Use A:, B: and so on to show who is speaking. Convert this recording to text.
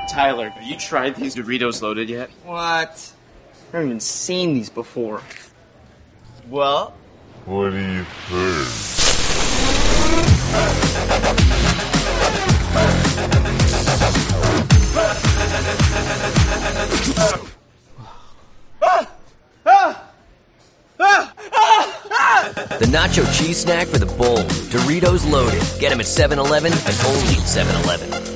A: Tyler, have you tried these Doritos Loaded yet?
B: What? I haven't even seen these before.
A: Well,
C: What do you think?
D: The nacho cheese snack for the bold. Doritos Loaded. Get them at 7-Eleven and only at 7-Eleven.